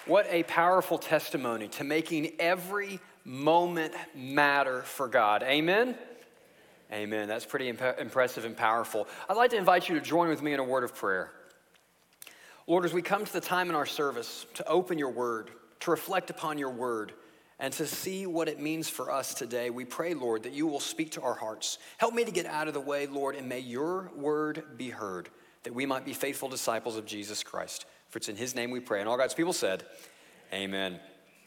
What a powerful testimony to making every moment matter for God. Amen? Amen. That's pretty impressive and powerful. I'd like to invite you to join with me in a word of prayer. Lord, as we come to the time in our service to open your word, to reflect upon your word, and to see what it means for us today, we pray, Lord, that you will speak to our hearts. Help me to get out of the way, Lord, and may your word be heard, that we might be faithful disciples of Jesus Christ. For it's in his name we pray. And all God's people said, amen.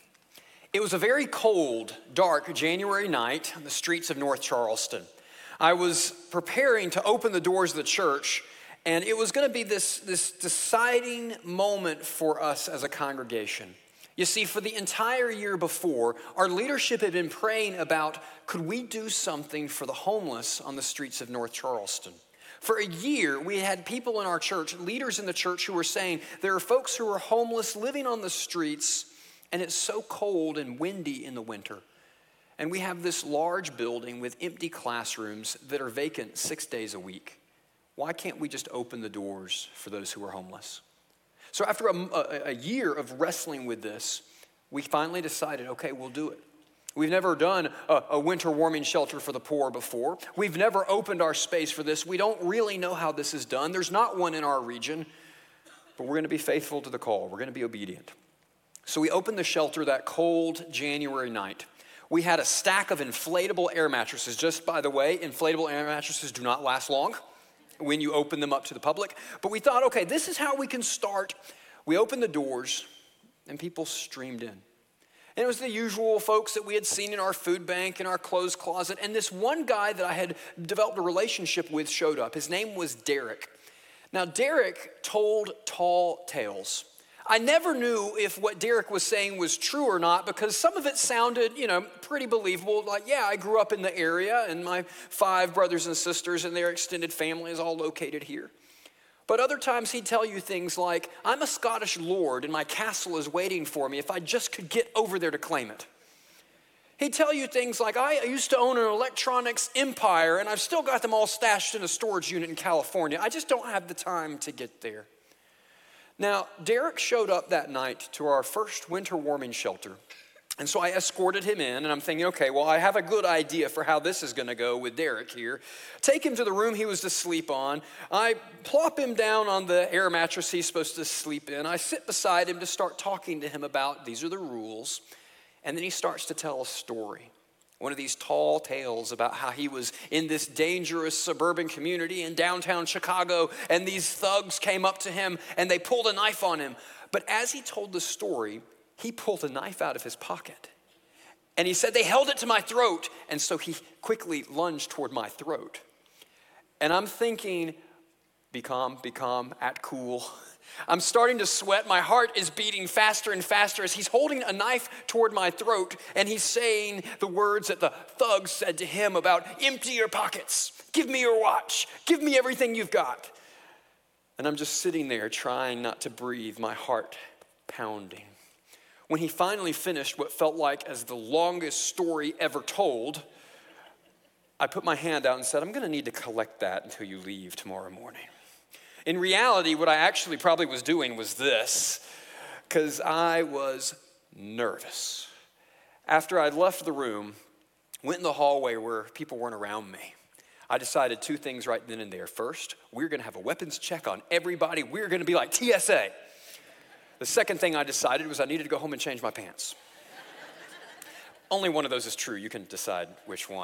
It was a very cold, dark January night on the streets of North Charleston. I was preparing to open the doors of the church, and it was going to be this deciding moment for us as a congregation. You see, for the entire year before, our leadership had been praying about, could we do something for the homeless on the streets of North Charleston? For a year, we had people in our church, leaders in the church, who were saying, there are folks who are homeless living on the streets, and it's so cold and windy in the winter. And we have this large building with empty classrooms that are vacant 6 days a week. Why can't we just open the doors for those who are homeless? So after a year of wrestling with this, we finally decided, okay, we'll do it. We've never done a winter warming shelter for the poor before. We've never opened our space for this. We don't really know how this is done. There's not one in our region, but we're going to be faithful to the call. We're going to be obedient. So we opened the shelter that cold January night. We had a stack of inflatable air mattresses. Just by the way, inflatable air mattresses do not last long when you open them up to the public. But we thought, okay, this is how we can start. We opened the doors, and people streamed in. And it was the usual folks that we had seen in our food bank, in our clothes closet. And this one guy that I had developed a relationship with showed up. His name was Derek. Now, Derek told tall tales. I never knew if what Derek was saying was true or not, because some of it sounded, pretty believable. Like, yeah, I grew up in the area, and my 5 brothers and sisters and their extended family is all located here. But other times he'd tell you things like, I'm a Scottish lord and my castle is waiting for me if I just could get over there to claim it. He'd tell you things like, I used to own an electronics empire and I've still got them all stashed in a storage unit in California. I just don't have the time to get there. Now, Derek showed up that night to our first winter warming shelter. And so I escorted him in, and I'm thinking, okay, well, I have a good idea for how this is going to go with Derek here. Take him to the room he was to sleep on. I plop him down on the air mattress he's supposed to sleep in. I sit beside him to start talking to him about, these are the rules. And then he starts to tell a story. One of these tall tales about how he was in this dangerous suburban community in downtown Chicago, and these thugs came up to him, and they pulled a knife on him. But as he told the story, he pulled a knife out of his pocket. And he said, they held it to my throat. And so he quickly lunged toward my throat. And I'm thinking, be calm, act cool. I'm starting to sweat. My heart is beating faster and faster as he's holding a knife toward my throat. And he's saying the words that the thugs said to him about, empty your pockets, give me your watch, give me everything you've got. And I'm just sitting there trying not to breathe, my heart pounding. When he finally finished what felt like as the longest story ever told, I put my hand out and said, I'm going to need to collect that until you leave tomorrow morning. In reality, what I actually probably was doing was this, because I was nervous. After I'd left the room, went in the hallway where people weren't around me, I decided 2 things right then and there. First, we're going to have a weapons check on everybody. We're going to be like TSA. The second thing I decided was I needed to go home and change my pants. Only one of those is true. You can decide which one.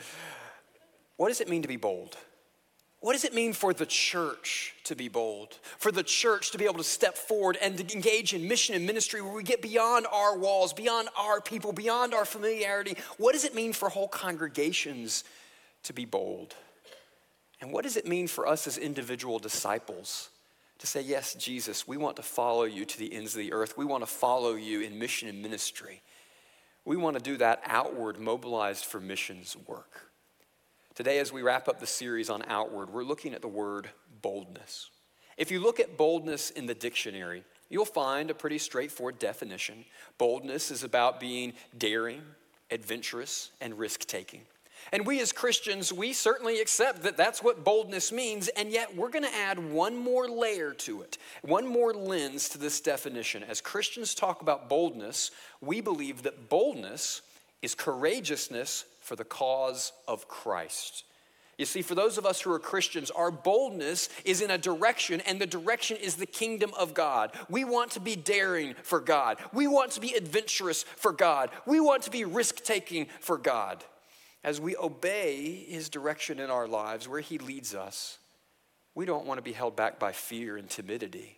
What does it mean to be bold? What does it mean for the church to be bold? For the church to be able to step forward and to engage in mission and ministry where we get beyond our walls, beyond our people, beyond our familiarity? What does it mean for whole congregations to be bold? And what does it mean for us as individual disciples to say, yes, Jesus, we want to follow you to the ends of the earth. We want to follow you in mission and ministry. We want to do that outward, mobilized for missions work. Today, as we wrap up the series on outward, we're looking at the word boldness. If you look at boldness in the dictionary, you'll find a pretty straightforward definition. Boldness is about being daring, adventurous, and risk-taking. And we as Christians, we certainly accept that that's what boldness means, and yet we're going to add one more layer to it, one more lens to this definition. As Christians talk about boldness, we believe that boldness is courageousness for the cause of Christ. You see, for those of us who are Christians, our boldness is in a direction, and the direction is the kingdom of God. We want to be daring for God. We want to be adventurous for God. We want to be risk-taking for God. As we obey his direction in our lives, where he leads us, we don't want to be held back by fear and timidity.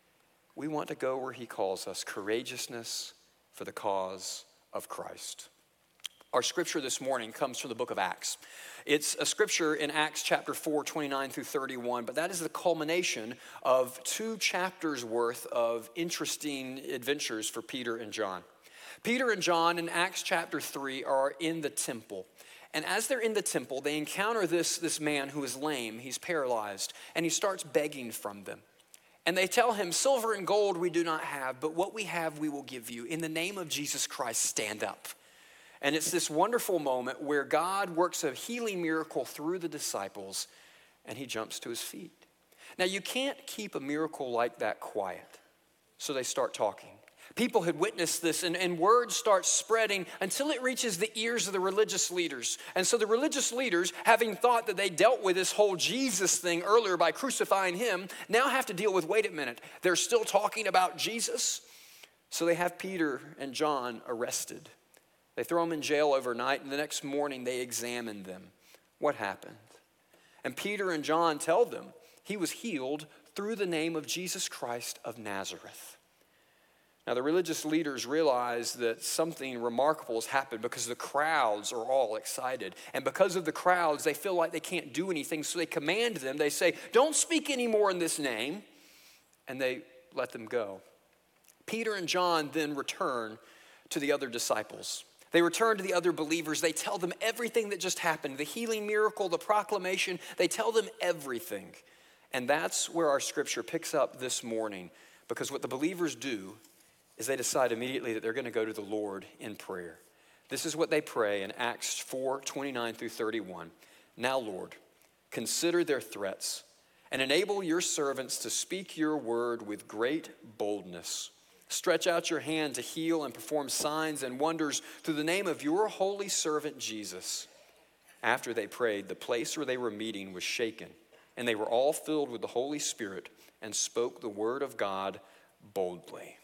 We want to go where he calls us, courageousness for the cause of Christ. Our scripture this morning comes from the book of Acts. It's a scripture in Acts chapter 4, 29 through 31, but that is the culmination of 2 chapters worth of interesting adventures for Peter and John. Peter and John in Acts chapter 3 are in the temple. And as they're in the temple, they encounter this man who is lame, he's paralyzed, and he starts begging from them. And they tell him, silver and gold we do not have, but what we have we will give you. In the name of Jesus Christ, stand up. And it's this wonderful moment where God works a healing miracle through the disciples, and he jumps to his feet. Now, you can't keep a miracle like that quiet, so they start talking. People had witnessed this, and word starts spreading until it reaches the ears of the religious leaders. And so the religious leaders, having thought that they dealt with this whole Jesus thing earlier by crucifying him, now have to deal with, wait a minute, they're still talking about Jesus? So they have Peter and John arrested. They throw them in jail overnight, and the next morning they examine them. What happened? And Peter and John tell them he was healed through the name of Jesus Christ of Nazareth. Now, the religious leaders realize that something remarkable has happened because the crowds are all excited. And because of the crowds, they feel like they can't do anything, so they command them. They say, don't speak anymore in this name, and they let them go. Peter and John then return to the other disciples. They return to the other believers. They tell them everything that just happened, the healing miracle, the proclamation. They tell them everything. And that's where our scripture picks up this morning, because what the believers do is they decide immediately that they're going to go to the Lord in prayer. This is what they pray in Acts 4, 29 through 31. Now, Lord, consider their threats and enable your servants to speak your word with great boldness. Stretch out your hand to heal and perform signs and wonders through the name of your holy servant Jesus. After they prayed, the place where they were meeting was shaken, and they were all filled with the Holy Spirit and spoke the word of God boldly.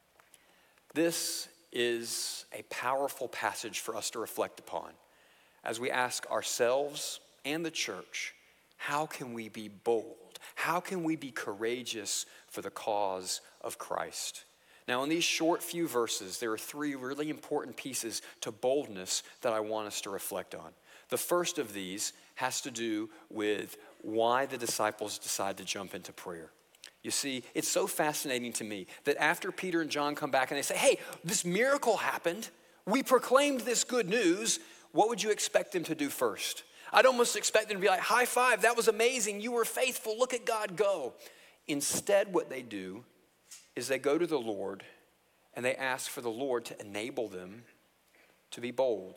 This is a powerful passage for us to reflect upon as we ask ourselves and the church, how can we be bold? How can we be courageous for the cause of Christ? Now, in these short few verses, there are 3 really important pieces to boldness that I want us to reflect on. The first of these has to do with why the disciples decide to jump into prayer. You see, it's so fascinating to me that after Peter and John come back and they say, hey, this miracle happened. We proclaimed this good news. What would you expect them to do first? I'd almost expect them to be like, high five, that was amazing. You were faithful. Look at God go. Instead, what they do is they go to the Lord and they ask for the Lord to enable them to be bold.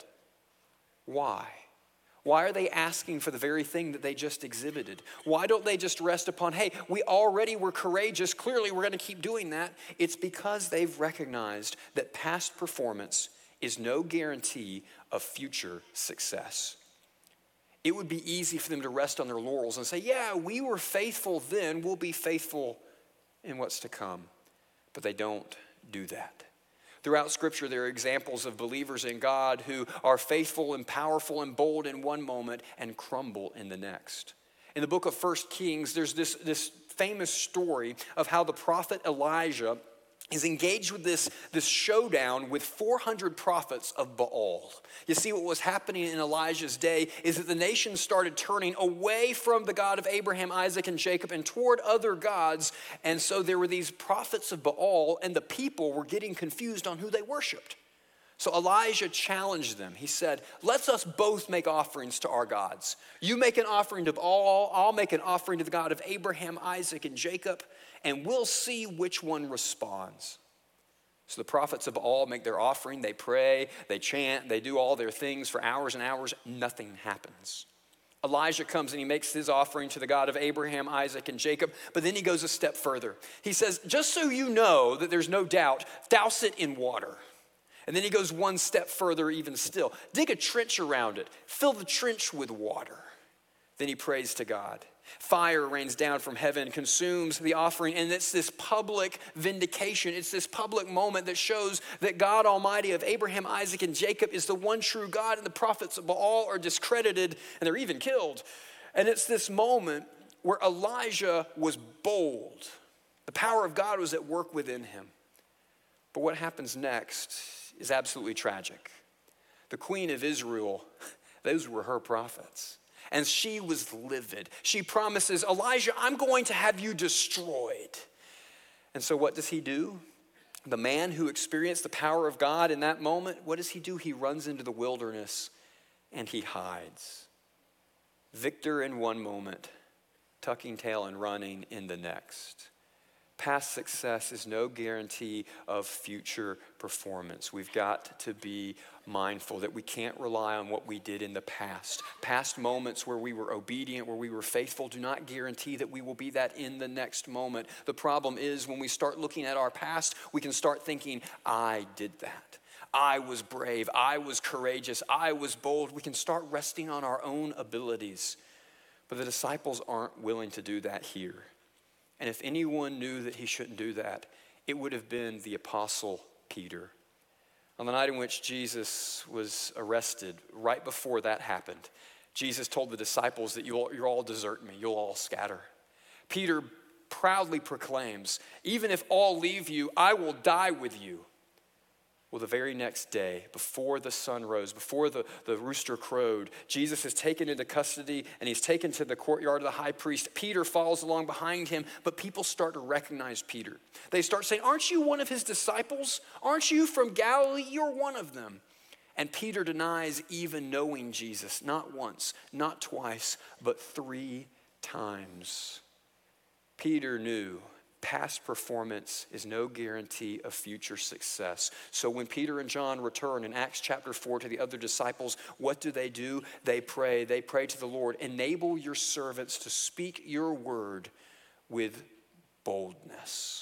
Why? Why are they asking for the very thing that they just exhibited? Why don't they just rest upon, hey, we already were courageous, clearly we're going to keep doing that? It's because they've recognized that past performance is no guarantee of future success. It would be easy for them to rest on their laurels and say, yeah, we were faithful then, we'll be faithful in what's to come. But they don't do that. Throughout Scripture, there are examples of believers in God who are faithful and powerful and bold in one moment and crumble in the next. In the book of 1 Kings, there's this famous story of how the prophet Elijah is engaged with this showdown with 400 prophets of Baal. You see, what was happening in Elijah's day is that the nation started turning away from the God of Abraham, Isaac, and Jacob and toward other gods. And so there were these prophets of Baal, and the people were getting confused on who they worshiped. So Elijah challenged them. He said, let's us both make offerings to our gods. You make an offering to Baal, I'll make an offering to the God of Abraham, Isaac, and Jacob, and we'll see which one responds. So the prophets of Baal make their offering, they pray, they chant, they do all their things for hours and hours. Nothing happens. Elijah comes and he makes his offering to the God of Abraham, Isaac, and Jacob, but then he goes a step further. He says, just so you know that there's no doubt, douse it in water. And then he goes one step further even still. Dig a trench around it. Fill the trench with water. Then he prays to God. Fire rains down from heaven, consumes the offering, and it's this public vindication. It's this public moment that shows that God Almighty of Abraham, Isaac, and Jacob is the one true God, and the prophets of Baal are discredited, and they're even killed. And it's this moment where Elijah was bold. The power of God was at work within him. But what happens next is absolutely tragic. The queen of Israel, those were her prophets. And she was livid. She promises, Elijah, I'm going to have you destroyed. And so what does he do? The man who experienced the power of God in that moment, what does he do? He runs into the wilderness and he hides. Victor in one moment, tucking tail and running in the next. Past success is no guarantee of future performance. We've got to be mindful that we can't rely on what we did in the past. Past moments where we were obedient, where we were faithful, do not guarantee that we will be that in the next moment. The problem is when we start looking at our past, we can start thinking, I did that. I was brave. I was courageous. I was bold. We can start resting on our own abilities. But the disciples aren't willing to do that here. And if anyone knew that he shouldn't do that, it would have been the Apostle Peter. On the night in which Jesus was arrested, right before that happened, Jesus told the disciples that you'll all desert me, you'll all scatter. Peter proudly proclaims, even if all leave you, I will die with you. Well, the very next day, before the sun rose, before the rooster crowed, Jesus is taken into custody and he's taken to the courtyard of the high priest. Peter follows along behind him, but people start to recognize Peter. They start saying, aren't you one of his disciples? Aren't you from Galilee? You're one of them. And Peter denies even knowing Jesus, not once, not twice, but 3 times. Peter knew past performance is no guarantee of future success. So when Peter and John return in Acts chapter 4 to the other disciples, what do? They pray. They pray to the Lord, enable your servants to speak your word with boldness.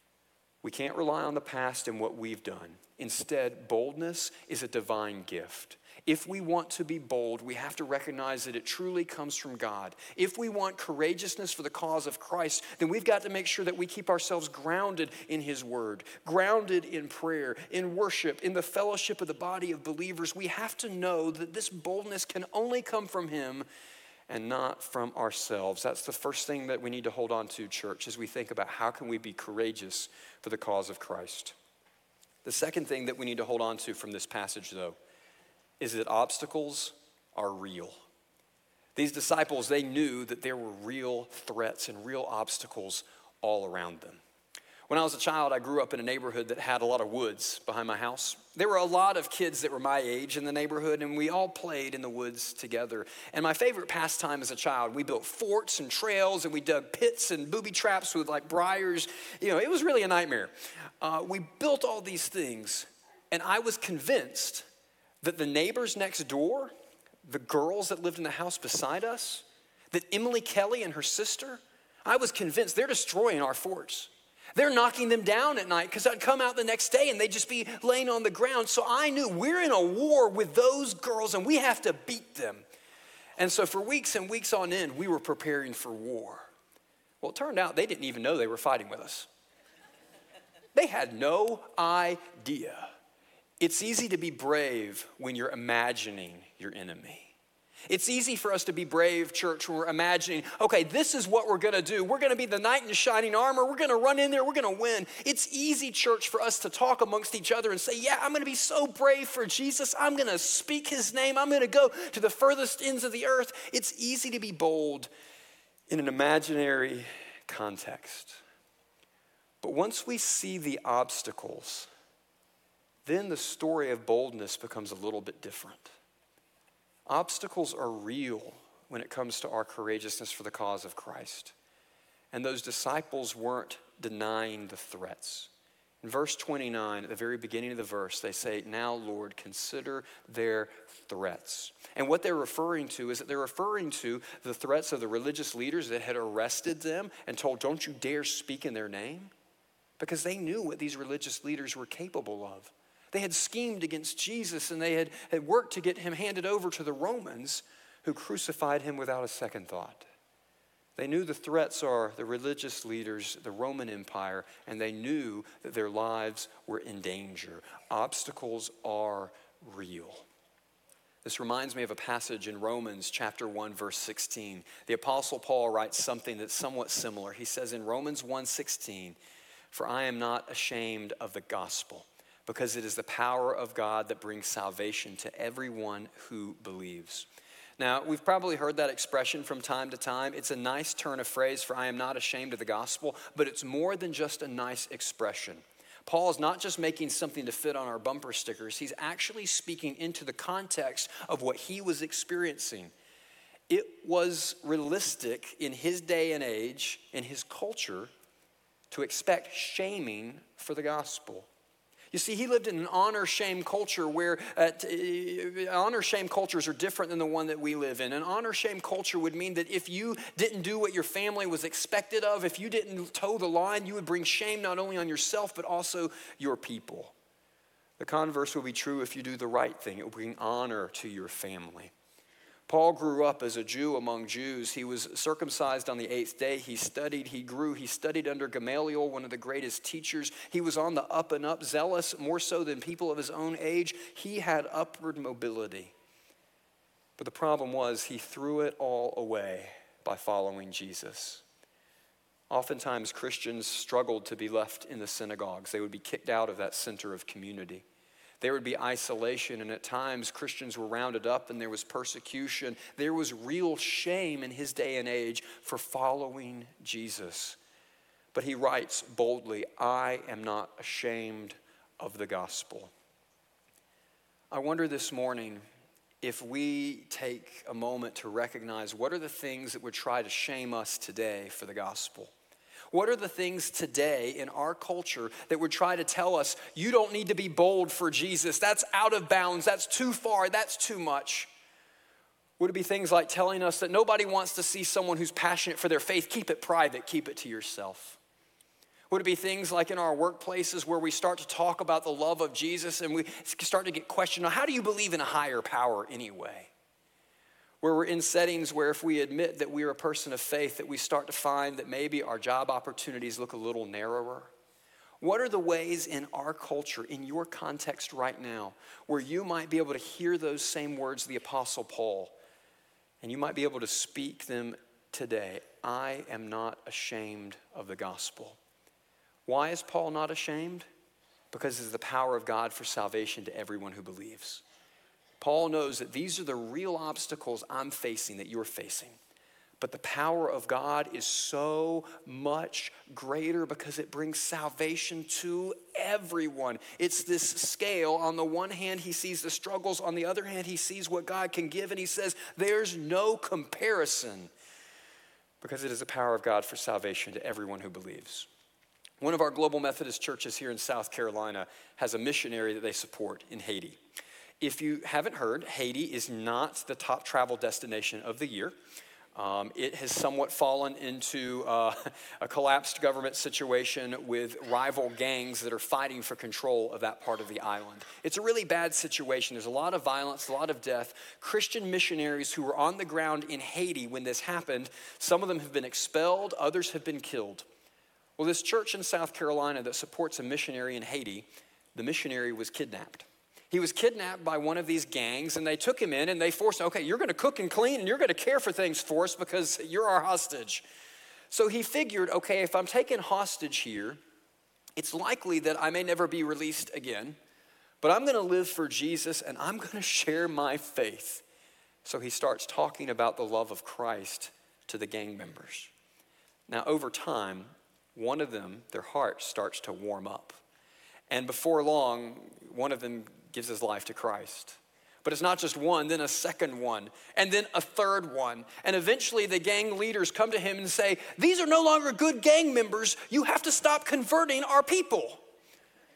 We can't rely on the past and what we've done. Instead, boldness is a divine gift. If we want to be bold, we have to recognize that it truly comes from God. If we want courageousness for the cause of Christ, then we've got to make sure that we keep ourselves grounded in his word, grounded in prayer, in worship, in the fellowship of the body of believers. We have to know that this boldness can only come from him and not from ourselves. That's the first thing that we need to hold on to, church, as we think about how can we be courageous for the cause of Christ. The second thing that we need to hold on to from this passage, though, is that obstacles are real. These disciples, they knew that there were real threats and real obstacles all around them. When I was a child, I grew up in a neighborhood that had a lot of woods behind my house. There were a lot of kids that were my age in the neighborhood, and we all played in the woods together. And my favorite pastime as a child, we built forts and trails, and we dug pits and booby traps with like briars. You know, it was really a nightmare. We built all these things, and I was convinced that the neighbors next door, the girls that lived in the house beside us, that Emily Kelly and her sister, I was convinced they're destroying our forts. They're knocking them down at night because I'd come out the next day and they'd just be laying on the ground. So I knew we're in a war with those girls and we have to beat them. And so for weeks and weeks on end, we were preparing for war. Well, it turned out they didn't even know they were fighting with us. They had no idea. It's easy to be brave when you're imagining your enemy. It's easy for us to be brave, church, when we're imagining, okay, this is what we're going to do. We're going to be the knight in shining armor. We're going to run in there. We're going to win. It's easy, church, for us to talk amongst each other and say, yeah, I'm going to be so brave for Jesus. I'm going to speak his name. I'm going to go to the furthest ends of the earth. It's easy to be bold in an imaginary context. But once we see the obstacles, then the story of boldness becomes a little bit different. Obstacles are real when it comes to our courageousness for the cause of Christ. And those disciples weren't denying the threats. In In verse 29, at the very beginning of the verse, they say, "Now, Lord, consider their threats." And what they're referring to is that they're referring to the threats of the religious leaders that had arrested them and told, "Don't you dare speak in their name," because they knew what these religious leaders were capable of. They had schemed against Jesus, and they had worked to get him handed over to the Romans, who crucified him without a second thought. They knew the threats are the religious leaders, the Roman Empire, and they knew that their lives were in danger. Obstacles are real. This reminds me of a passage in Romans chapter 1, verse 16. The Apostle Paul writes something that's somewhat similar. He says in Romans 1:16, "For I am not ashamed of the gospel, because it is the power of God that brings salvation to everyone who believes." Now, we've probably heard that expression from time to time. It's a nice turn of phrase for "I am not ashamed of the gospel," but it's more than just a nice expression. Paul is not just making something to fit on our bumper stickers. He's actually speaking into the context of what he was experiencing. It was realistic in his day and age, in his culture, to expect shaming for the gospel. You see, he lived in an honor-shame culture where honor-shame cultures are different than the one that we live in. An honor-shame culture would mean that if you didn't do what your family was expected of, if you didn't toe the line, you would bring shame not only on yourself, but also your people. The converse will be true if you do the right thing. It will bring honor to your family. Paul grew up as a Jew among Jews. He was circumcised on the 8th day. He studied, he grew. He studied under Gamaliel, one of the greatest teachers. He was on the up and up, zealous more so than people of his own age. He had upward mobility. But the problem was he threw it all away by following Jesus. Oftentimes Christians struggled to be left in the synagogues. They would be kicked out of that center of community. There would be isolation, and at times Christians were rounded up and there was persecution. There was real shame in his day and age for following Jesus. But he writes boldly, "I am not ashamed of the gospel." I wonder this morning if we take a moment to recognize what are the things that would try to shame us today for the gospel. What are the things today in our culture that would try to tell us, you don't need to be bold for Jesus. That's out of bounds. That's too far. That's too much. Would it be things like telling us that nobody wants to see someone who's passionate for their faith? Keep it private. Keep it to yourself. Would it be things like in our workplaces where we start to talk about the love of Jesus and we start to get questioned, how do you believe in a higher power anyway? Where we're in settings where if we admit that we're a person of faith, that we start to find that maybe our job opportunities look a little narrower. What are the ways in our culture, in your context right now, where you might be able to hear those same words of the Apostle Paul, and you might be able to speak them today? I am not ashamed of the gospel. Why is Paul not ashamed? Because it's the power of God for salvation to everyone who believes. Paul knows that these are the real obstacles I'm facing, that you're facing. But the power of God is so much greater because it brings salvation to everyone. It's this scale. On the one hand, he sees the struggles. On the other hand, he sees what God can give. And he says, there's no comparison because it is the power of God for salvation to everyone who believes. One of our Global Methodist churches here in South Carolina has a missionary that they support in Haiti. If you haven't heard, Haiti is not the top travel destination of the year. It has somewhat fallen into a collapsed government situation with rival gangs that are fighting for control of that part of the island. It's a really bad situation. There's a lot of violence, a lot of death. Christian missionaries who were on the ground in Haiti when this happened, some of them have been expelled, others have been killed. Well, this church in South Carolina that supports a missionary in Haiti, the missionary was kidnapped. He was kidnapped by one of these gangs, and they took him in and they forced him, okay, you're going to cook and clean and you're going to care for things for us because you're our hostage. So he figured, okay, if I'm taken hostage here, it's likely that I may never be released again, but I'm going to live for Jesus and I'm going to share my faith. So he starts talking about the love of Christ to the gang members. Now, over time, one of them, their heart starts to warm up. And before long, one of them gives his life to Christ. But it's not just one, then a second one, and then a third one. And eventually the gang leaders come to him and say, these are no longer good gang members. You have to stop converting our people.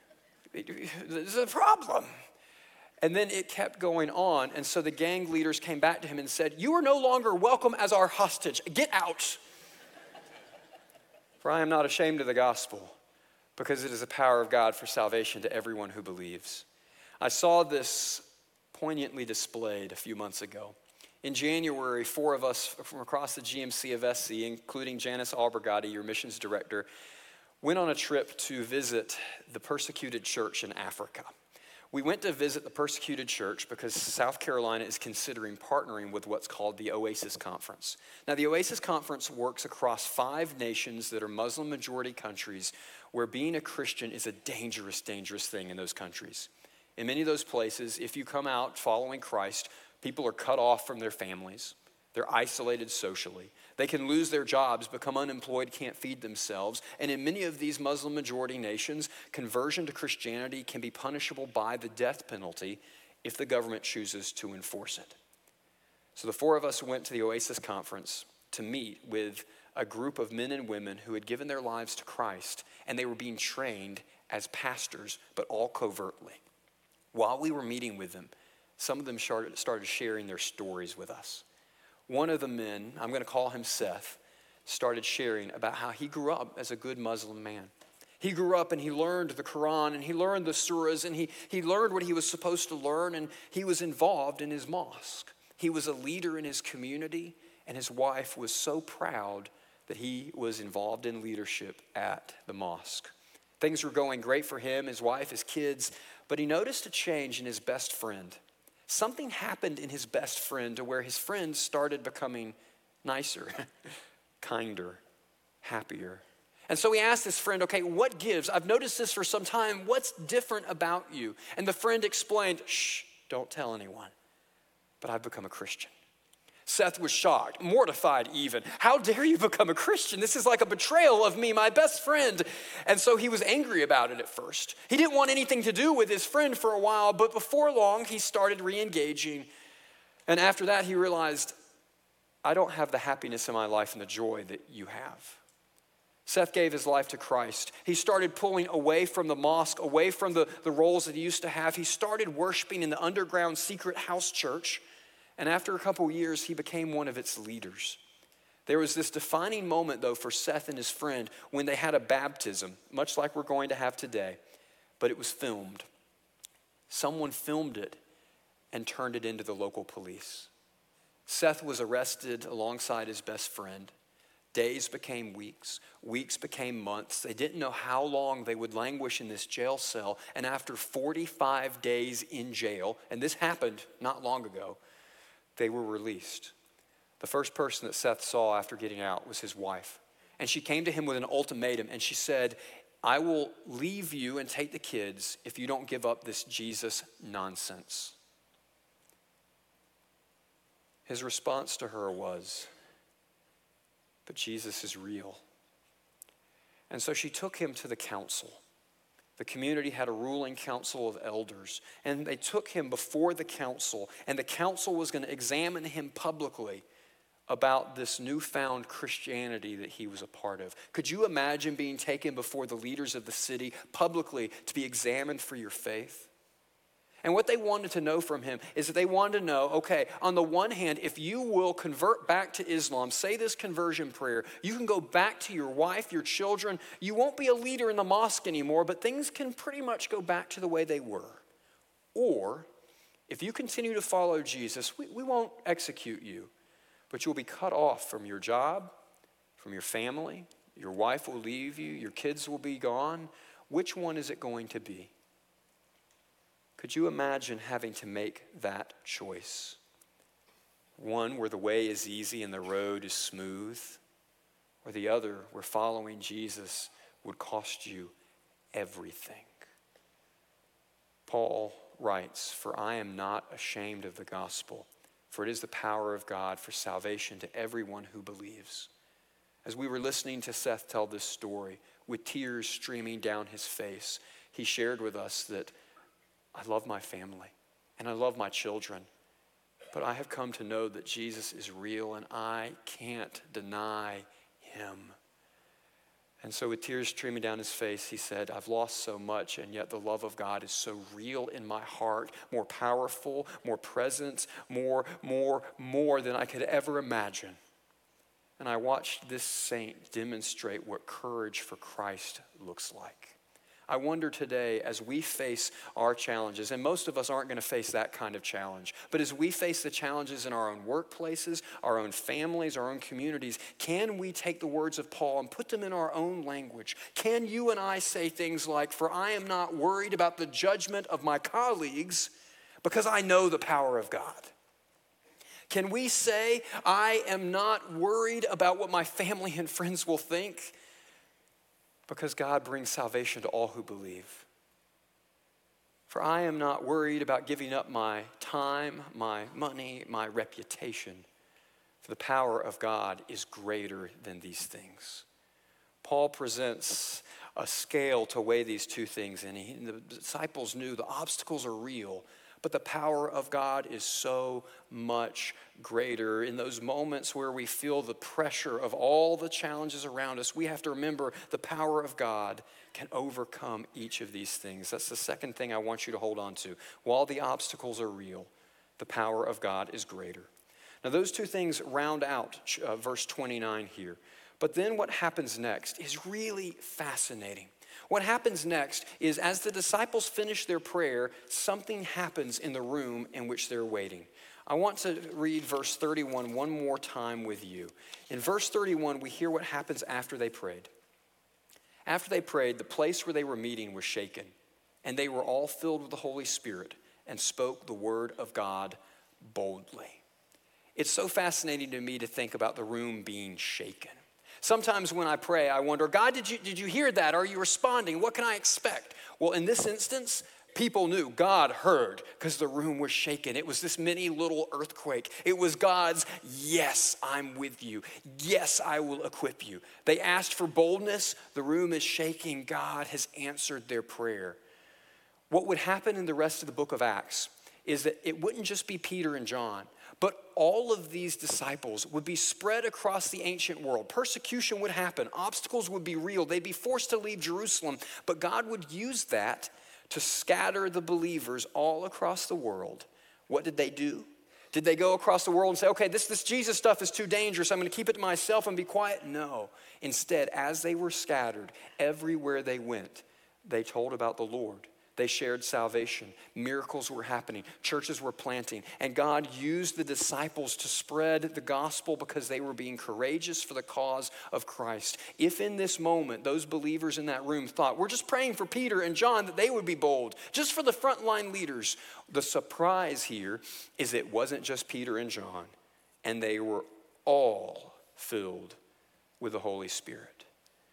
There's a problem. And then it kept going on. And so the gang leaders came back to him and said, "You are no longer welcome as our hostage. Get out. For I am not ashamed of the gospel, because it is the power of God for salvation to everyone who believes." I saw this poignantly displayed a few months ago. In January, 4 of us from across the GMC of SC, including Janice Albergati, your missions director, went on a trip to visit the persecuted church in Africa. We went to visit the persecuted church because South Carolina is considering partnering with what's called the Oasis Conference. Now, the Oasis Conference works across 5 nations that are Muslim majority countries where being a Christian is a dangerous, dangerous thing in those countries. In many of those places, if you come out following Christ, people are cut off from their families. They're isolated socially. They can lose their jobs, become unemployed, can't feed themselves. And in many of these Muslim majority nations, conversion to Christianity can be punishable by the death penalty if the government chooses to enforce it. So the 4 of us went to the Oasis Conference to meet with a group of men and women who had given their lives to Christ, and they were being trained as pastors, but all covertly. While we were meeting with them, some of them started sharing their stories with us. One of the men, I'm going to call him Seth, started sharing about how he grew up as a good Muslim man. He grew up and he learned the Quran and he learned the surahs and he learned what he was supposed to learn, and he was involved in his mosque. He was a leader in his community, and his wife was so proud that he was involved in leadership at the mosque. Things were going great for him, his wife, his kids, but he noticed a change in his best friend. Something happened in his best friend to where his friend started becoming nicer, kinder, happier. And so he asked his friend, "Okay, what gives? I've noticed this for some time. What's different about you?" And the friend explained, "Shh, don't tell anyone, but I've become a Christian." Seth was shocked, mortified even. "How dare you become a Christian? This is like a betrayal of me, my best friend." And so he was angry about it at first. He didn't want anything to do with his friend for a while, but before long, he started re-engaging. And after that, he realized, "I don't have the happiness in my life and the joy that you have." Seth gave his life to Christ. He started pulling away from the mosque, away from the roles that he used to have. He started worshiping in the underground secret house church. And after a couple of years, he became one of its leaders. There was this defining moment, though, for Seth and his friend when they had a baptism, much like we're going to have today, but it was filmed. Someone filmed it and turned it into the local police. Seth was arrested alongside his best friend. Days became weeks. Weeks became months. They didn't know how long they would languish in this jail cell. And after 45 days in jail, and this happened not long ago, they were released. The first person that Seth saw after getting out was his wife. And she came to him with an ultimatum, and she said, "I will leave you and take the kids if you don't give up this Jesus nonsense." His response to her was, "But Jesus is real." And so she took him to the council. The community had a ruling council of elders, and they took him before the council, and the council was going to examine him publicly about this newfound Christianity that he was a part of. Could you imagine being taken before the leaders of the city publicly to be examined for your faith? And what they wanted to know from him is that they wanted to know, okay, on the one hand, if you will convert back to Islam, say this conversion prayer, you can go back to your wife, your children. You won't be a leader in the mosque anymore, but things can pretty much go back to the way they were. Or, if you continue to follow Jesus, we won't execute you, but you'll be cut off from your job, from your family. Your wife will leave you. Your kids will be gone. Which one is it going to be? Could you imagine having to make that choice? One where the way is easy and the road is smooth, or the other where following Jesus would cost you everything. Paul writes, "For I am not ashamed of the gospel, for it is the power of God for salvation to everyone who believes." As we were listening to Seth tell this story, with tears streaming down his face, he shared with us that, "I love my family and I love my children, but I have come to know that Jesus is real and I can't deny him." And so with tears streaming down his face, he said, I've lost so much, and yet the love of God is so real in my heart, more powerful, more present, more than I could ever imagine. And I watched this saint demonstrate what courage for Christ looks like. I wonder today, as we face our challenges, and most of us aren't going to face that kind of challenge, but as we face the challenges in our own workplaces, our own families, our own communities, can we take the words of Paul and put them in our own language? Can you and I say things like, for I am not worried about the judgment of my colleagues because I know the power of God? Can we say, I am not worried about what my family and friends will think because God brings salvation to all who believe? For I am not worried about giving up my time, my money, my reputation. For the power of God is greater than these things. Paul presents a scale to weigh these two things, and the disciples knew the obstacles are real, but the power of God is so much greater. In those moments where we feel the pressure of all the challenges around us, we have to remember the power of God can overcome each of these things. That's the second thing I want you to hold on to. While the obstacles are real, the power of God is greater. Now those two things round out verse 29 here. But then what happens next is really fascinating. What happens next is as the disciples finish their prayer, something happens in the room in which they're waiting. I want to read verse 31 one more time with you. In verse 31, we hear what happens after they prayed. After they prayed, the place where they were meeting was shaken, and they were all filled with the Holy Spirit and spoke the word of God boldly. It's so fascinating to me to think about the room being shaken. Sometimes when I pray, I wonder, God, did you hear that? Are you responding? What can I expect? Well, in this instance, people knew God heard because the room was shaken. It was this mini little earthquake. It was God's, yes, I'm with you. Yes, I will equip you. They asked for boldness. The room is shaking. God has answered their prayer. What would happen in the rest of the book of Acts is that it wouldn't just be Peter and John, but all of these disciples would be spread across the ancient world. Persecution would happen. Obstacles would be real. They'd be forced to leave Jerusalem. But God would use that to scatter the believers all across the world. What did they do? Did they go across the world and say, okay, this Jesus stuff is too dangerous. I'm going to keep it to myself and be quiet? No. Instead, as they were scattered, everywhere they went, they told about the Lord. They shared salvation. Miracles were happening. Churches were planting. And God used the disciples to spread the gospel because they were being courageous for the cause of Christ. If in this moment those believers in that room thought, we're just praying for Peter and John that they would be bold, just for the frontline leaders, the surprise here is it wasn't just Peter and John, and they were all filled with the Holy Spirit.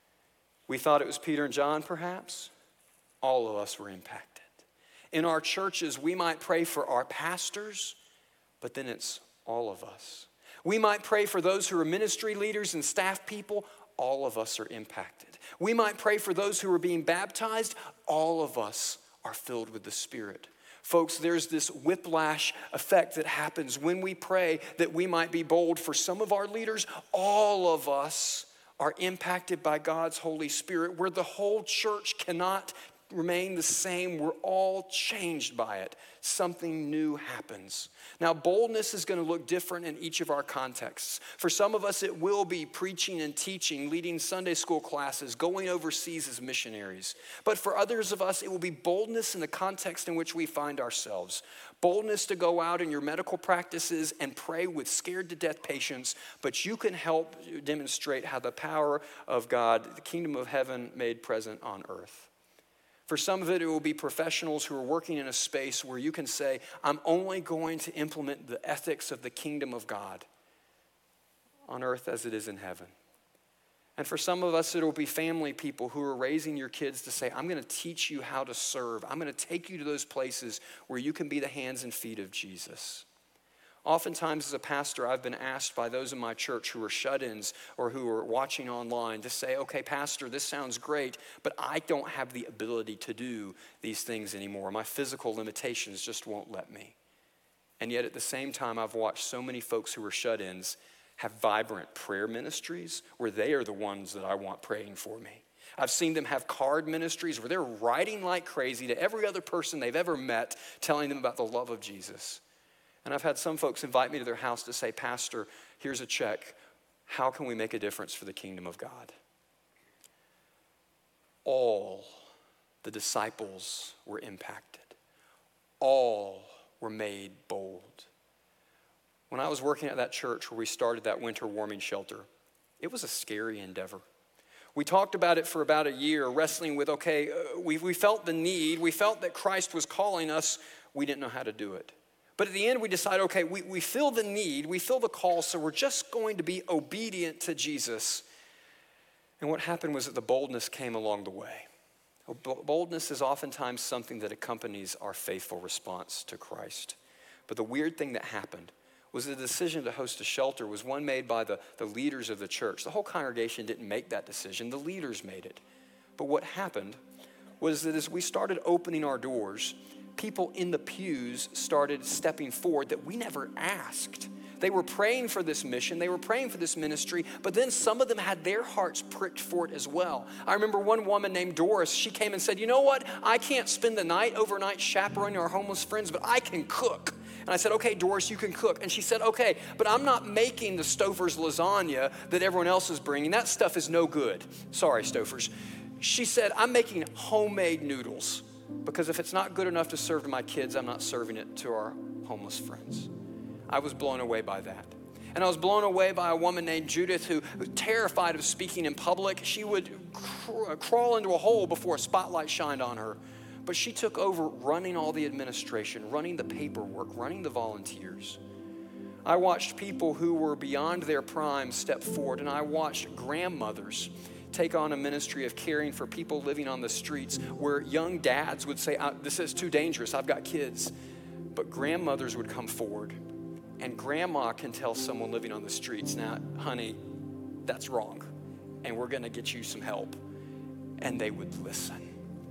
We thought it was Peter and John, perhaps. All of us were impacted. In our churches, we might pray for our pastors, but then it's all of us. We might pray for those who are ministry leaders and staff people. All of us are impacted. We might pray for those who are being baptized. All of us are filled with the Spirit. Folks, there's this whiplash effect that happens when we pray that we might be bold for some of our leaders. All of us are impacted by God's Holy Spirit, where the whole church cannot remain the same. We're all changed by it. Something new happens. Now, boldness is going to look different in each of our contexts. For some of us, it will be preaching and teaching, leading Sunday school classes, going overseas as missionaries. But for others of us, it will be boldness in the context in which we find ourselves. Boldness to go out in your medical practices and pray with scared to death patients, but you can help demonstrate how the power of God, the kingdom of heaven made present on earth. For some of it, it will be professionals who are working in a space where you can say, I'm only going to implement the ethics of the kingdom of God on earth as it is in heaven. And for some of us, it will be family people who are raising your kids to say, I'm going to teach you how to serve. I'm going to take you to those places where you can be the hands and feet of Jesus. Oftentimes as a pastor, I've been asked by those in my church who are shut-ins or who are watching online to say, okay, pastor, this sounds great, but I don't have the ability to do these things anymore. My physical limitations just won't let me. And yet at the same time, I've watched so many folks who are shut-ins have vibrant prayer ministries where they are the ones that I want praying for me. I've seen them have card ministries where they're writing like crazy to every other person they've ever met, telling them about the love of Jesus. And I've had some folks invite me to their house to say, Pastor, here's a check. How can we make a difference for the kingdom of God? All the disciples were impacted. All were made bold. When I was working at that church where we started that winter warming shelter, it was a scary endeavor. We talked about it for about a year, wrestling with, we felt the need. We felt that Christ was calling us. We didn't know how to do it. But at the end, we decided, we feel the need. We feel the call, so we're just going to be obedient to Jesus. And what happened was that the boldness came along the way. Boldness is oftentimes something that accompanies our faithful response to Christ. But the weird thing that happened was the decision to host a shelter was one made by the leaders of the church. The whole congregation didn't make that decision. The leaders made it. But what happened was that as we started opening our doors, people in the pews started stepping forward that we never asked. They were praying for this mission. They were praying for this ministry, but then some of them had their hearts pricked for it as well. I remember one woman named Doris. She came and said, you know what? I can't spend the night overnight chaperoning our homeless friends, but I can cook. And I said, okay, Doris, you can cook. And she said, okay, but I'm not making the Stouffer's lasagna that everyone else is bringing. That stuff is no good. Sorry, Stouffer's. She said, I'm making homemade noodles because if it's not good enough to serve to my kids, I'm not serving it to our homeless friends. I was blown away by that. And I was blown away by a woman named Judith who was terrified of speaking in public. She would crawl into a hole before a spotlight shined on her. But she took over running all the administration, running the paperwork, running the volunteers. I watched people who were beyond their prime step forward, and I watched grandmothers take on a ministry of caring for people living on the streets where young dads would say, this is too dangerous, I've got kids. But grandmothers would come forward, and grandma can tell someone living on the streets, now, honey, that's wrong, and we're gonna get you some help. And they would listen.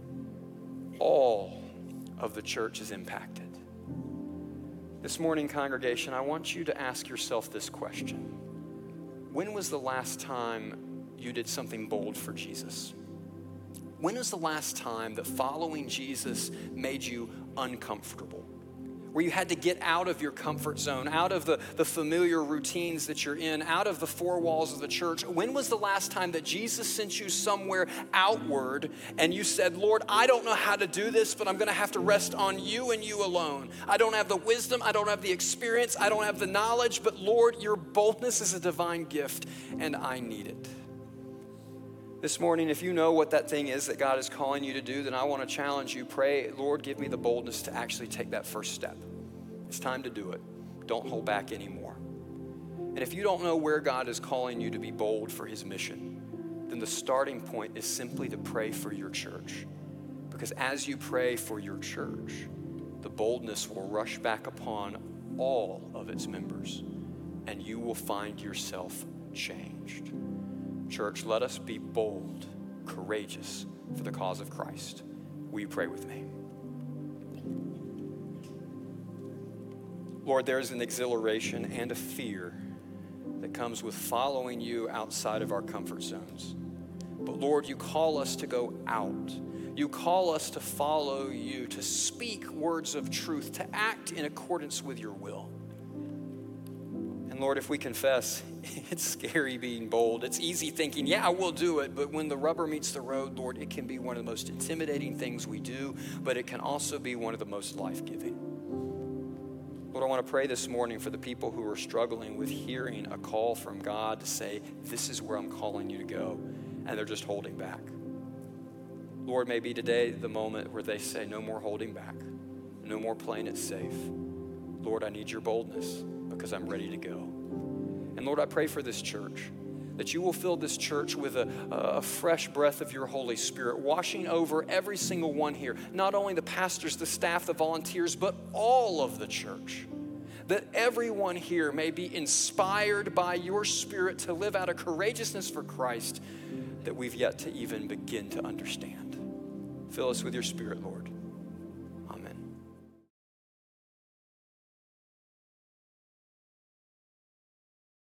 All of the church is impacted. This morning, congregation, I want you to ask yourself this question. When was the last time you did something bold for Jesus? When was the last time that following Jesus made you uncomfortable? Where you had to get out of your comfort zone, out of the familiar routines that you're in, out of the four walls of the church. When was the last time that Jesus sent you somewhere outward and you said, Lord, I don't know how to do this, but I'm gonna have to rest on you and you alone. I don't have the wisdom, I don't have the experience, I don't have the knowledge, but Lord, your boldness is a divine gift and I need it. This morning, if you know what that thing is that God is calling you to do, then I want to challenge you. Pray, Lord, give me the boldness to actually take that first step. It's time to do it. Don't hold back anymore. And if you don't know where God is calling you to be bold for his mission, then the starting point is simply to pray for your church. Because as you pray for your church, the boldness will rush back upon all of its members, and you will find yourself changed. Church, let us be bold, courageous for the cause of Christ. Will you pray with me? Lord, there is an exhilaration and a fear that comes with following you outside of our comfort zones. But Lord, you call us to go out. You call us to follow you, to speak words of truth, to act in accordance with your will. And Lord, if we confess, it's scary being bold. It's easy thinking, yeah, we'll do it. But when the rubber meets the road, Lord, it can be one of the most intimidating things we do, but it can also be one of the most life-giving. Lord, I want to pray this morning for the people who are struggling with hearing a call from God to say, this is where I'm calling you to go, and they're just holding back. Lord, maybe today the moment where they say, no more holding back, no more playing it safe. Lord, I need your boldness because I'm ready to go. And Lord, I pray for this church, that you will fill this church with a fresh breath of your Holy Spirit, washing over every single one here, not only the pastors, the staff, the volunteers, but all of the church. That everyone here may be inspired by your Spirit to live out a courageousness for Christ that we've yet to even begin to understand. Fill us with your Spirit, Lord.